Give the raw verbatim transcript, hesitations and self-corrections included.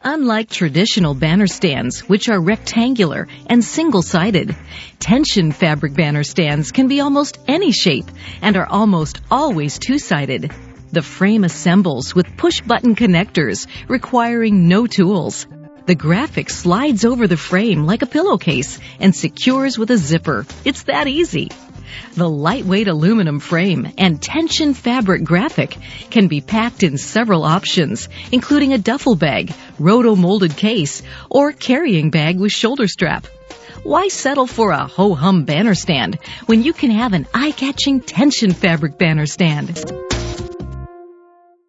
Unlike traditional banner stands, which are rectangular and single-sided, tension fabric banner stands can be almost any shape and are almost always two-sided. The frame assembles with push-button connectors, requiring no tools. The graphic slides over the frame like a pillowcase and secures with a zipper. It's that easy. The lightweight aluminum frame and tension fabric graphic can be packed in several options, including a duffel bag, roto-molded case, or carrying bag with shoulder strap. Why settle for a ho-hum banner stand when you can have an eye-catching tension fabric banner stand?